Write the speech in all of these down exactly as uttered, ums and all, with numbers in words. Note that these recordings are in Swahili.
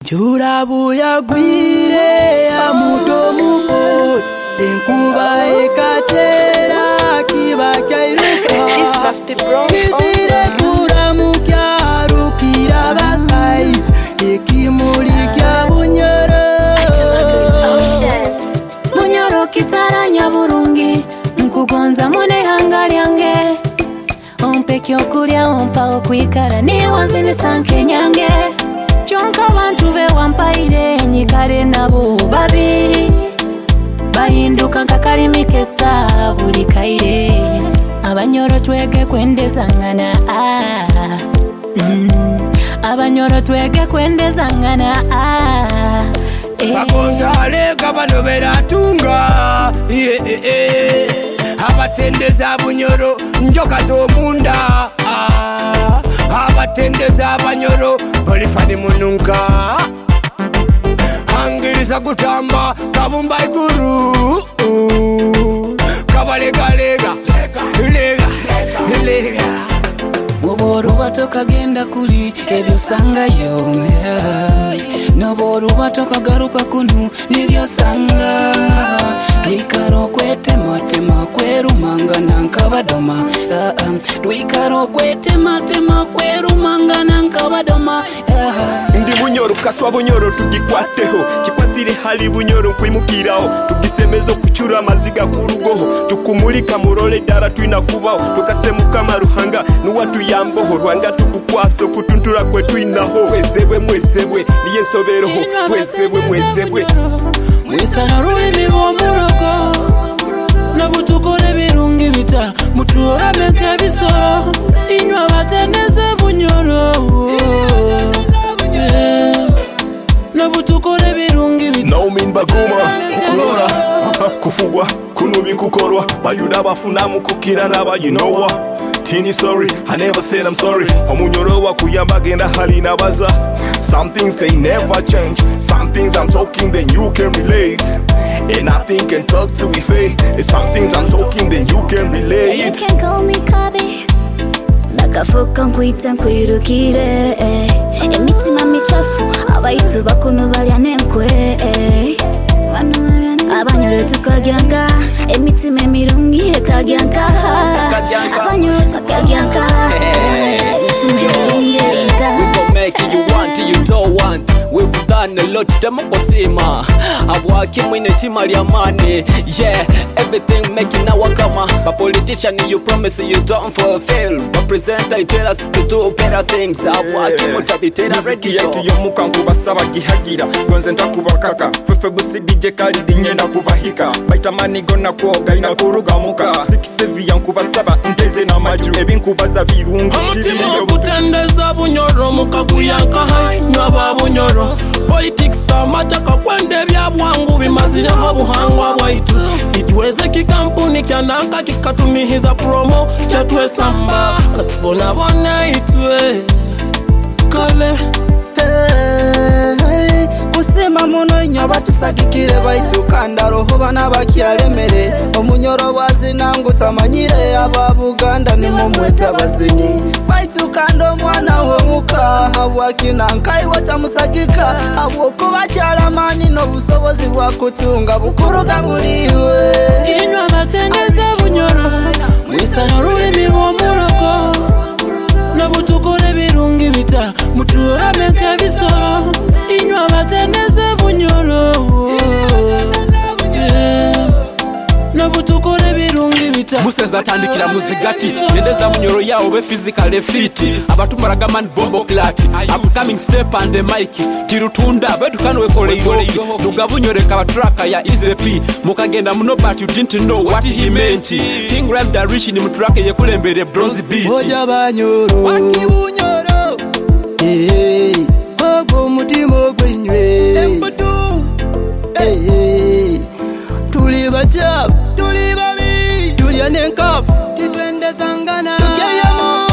Jurabu ya gwire ya mudomu ko Inkuba ekatera kiba kairuka Kizire kuramu kyaru kirabasait Ikimuli kya bunyoro Bunyoro kitaranya burungi Nkugonza mune hanga lyange Ompe kyokulya ompa okwikara Niwanzi nisanke nyange Chonka bantu be wampaire nyikale nabo babiri Bahinduka nkakali mikesa buli kaire Abanyoro twege kwendezangana ah mm. Abanyoro twege kwendezangana ah eh. Bagonzale kabano beratunga yeah, eh, eh. Abatendeza bunyoro njoka z'omunda ah. Abatendeza abanyoro olifani mununka Angiriza kutamba kabumba iguru uh, Kabalega lega Lega Lega Boboro batoka genda kuli ebyo sanga yo Noboro batoka garuka kunu nibyo sanga Twikaro kwete matema kweru mangana nkabadoma uh, um. Twikaro kwete matema kweru mangana nkabadoma uh. Ndi bunyoro kaswa bunyoro tugikwateho Kikwasire hali bunyoro nkwimukiraho Tugisemezo kuchura maziga kurugoho Tukumulika murole dara tuina kubaho Tukasemuka maruhanga nuwatu yamboho Rwanga tukukwaso kutuntura kwe tuinaho Mwezebwe mwezebwe niye soberoho Mwezebwe mwezebwe Mwisana ruimi bomurogo Nabutukole birungi bita Mutuora meke bisoro Inwa batendeze bunyoro Nabutukole birungi bita Naumin baguma ukulora Kufugwa kunubi kukorwa Bayuda bafunamu kukira naba you know what Tini sorry, I never said I'm sorry Omunyoro wa kuyamba genda hali nabaza Some things they never change Some things I'm talking then you can relate And I think and talk to we fade There's some things I'm talking then you can relate You can call me Kabi Nakafuka nkwita nkwirukire Emitima michafu Abaitu bakunu balya nenkwe Abanyoro tukagyanka Emitima emirungi ekagyanka Abanyoro tukagyanka Emitima emirungi We gon' make it you want it you don't want We've done a lot temokosima Abwaki mwine tima lya money Yeah, everything making our kama But politician you promise you don't fulfill But presenter you tell us to do better things Abwaki mutabitera ready yetu yomuka nkubasaba gihagira Gonze ntakubakaka Fefe busi D J Khalid nyenda kubahika Baita manigo na kuoga ina kuruga muka Sikisevi yankubasaba nteze na maju Ebinkubaza birungi Omutima okutendeza bunyoro mukaguyanka hai Nyaba bunyoro Politics amataka kwende bya bwangu bimazireho buhangwa bwaitu Itweze kikampuni kyananka kikatumihiza promo Kyatwe samba katubona bona itwe Kale hey, Kusema muno nyoba tusagikire baitu kanda roho bana bakialemere Omunyoro wazinangu tamanyire aba Buganda ni mumweta bazinyi Baitu kando mwana wemuka Habwakina nkai watamusagika Habwoko bakialamani no busobozi bwa kutunga bukuruga muliwe Inwa batendeze bunyoro Mwisana ruimi bomurogo Nabutukole birungi bita Mutuora meke bisoro Inwa batendeze bunyoro Nabutukole birungi bita Museza tandikira muzigati Yendeza munyoro yao be physically fit Abatumaraga man bombo klati Upcoming step and the mic Kirutunda bedu kanwe kole yogi Nuga bunyore kawa traka ya Easy P Mukagenda muno but you didn't know what he meant King Ram da Rich ni muturake ye kulembere Bronze Beach Oja banyoro Waki bunyoro Hey Ogo mutima ogwenywe Emputu Hey Tuli bachap Tuli babi Tuli anenkaf Kitwende zangana Tukeye mu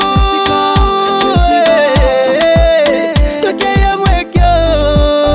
Tukeye mwekyo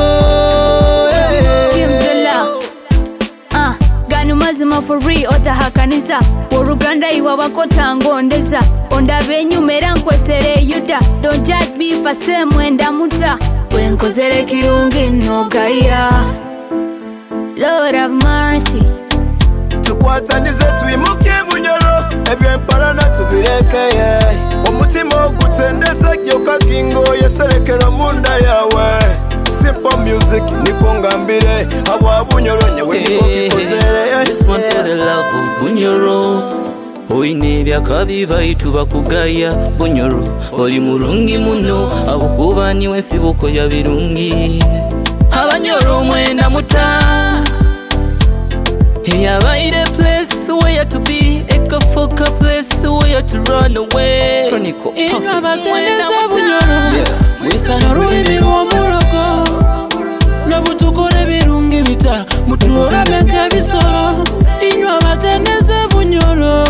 Kim Zilla Ah, Ganu mazima for real Otahaka kanisa Oluganda iwa bakota ngondeza Ondabe nyumera nkwesere yuda Don't judge me if I say mwenda muta Wenkozere kirungi nogaya Lord have mercy tukwatanize twimuke bunyoro ebyemparana tubirekeye umutima ogutendeza gyoka kingo yeserekera munda yawe simple music niko ngambire abo bunyoro nyewe niko kikozere. This one for the love of bunyoro oine byakabi baitu bakugaya bunyoro oli murungi muno abukuba niwe sibuko ya birungi abanyoro mwenda muta. Hey, I find a place where to be, a kafoka place where to run away. Chronicle, perfect. Wisana rulimi rw'omuloko Nabutukole birungi bita Mutuora benke bisoro Inyo abatendeze bunyoro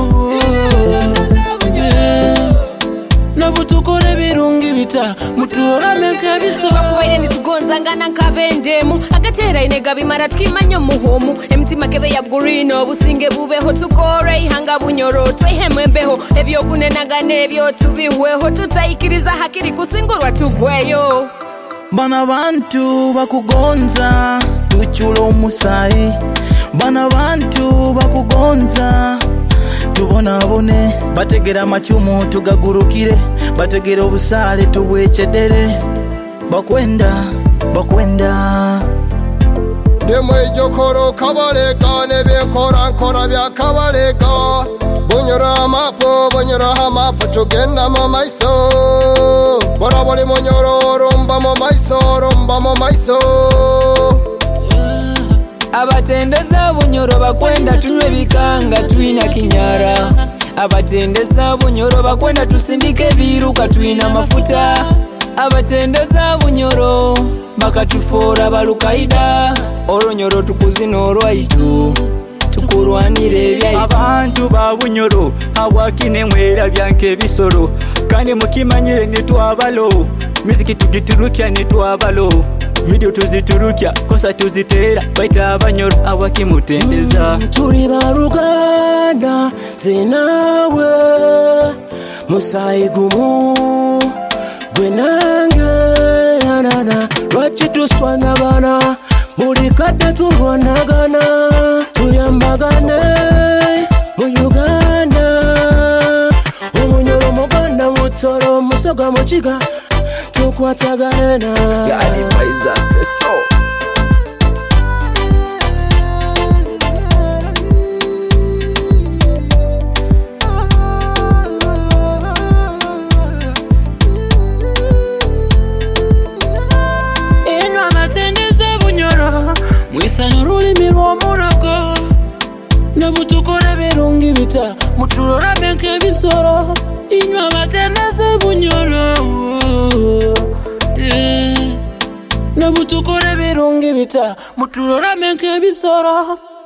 Nabutukole birungi bita Mutuora benke bisoro Twakubaire nitugonzangana nkabendemu Agatera inega bimara tukimanyo muhomu Emitima kebe ya gurino Businge bubeho tukore ihanga bunyoro Twehemwe beho Ebyo kunenagane ebyo tubiweho Tutayikiriza hakiri kusingurwa tugweyo Bana bantu bakugonza tuchula omusai Bana bantu bakugonza tubona bone bategera machumu tugagurukire bategera obusale tubwechedere bakwenda bakwenda Nemwe jokoro kabaleka nebyekora nkora bya kabaleka Bunyora amapo bunyora amapo tugenda mu maiso Bora boli munyoro rumba mu maiso rumba mu maiso Abatendeza bunyoro bakwenda tunywe bikanga tuina kinyara Abatendeza bunyoro bakwenda tusindike biruka tuina mafuta Abatendeza bunyoro bakatufora balukaida Oronyoro tukuzina olwaitu tukurwanire ebya abantu ba bunyoro awakine mwera byanke bisoro kandi mukimanyire nitwabalo muziki tugiturukya nitwabalo video tuziturukya kosa tuzitera baita abanyoro awakimutendeza mm, tuli baruganda zinawe musaigumu gwenange nanana lwaki tuswanagana buli kadde tulwanagana tuyambagane mu Uganda omunyoro muganda mutoro musoga mukiga tukwatagane na Gadi Paiza Seso Mwisana rulimi rw'omuloko Nabutukole birungi bita Mutuora benke bisoro Inyo abatendeze bunyoro Nabutukole birungi bita Mutuora benke bisoro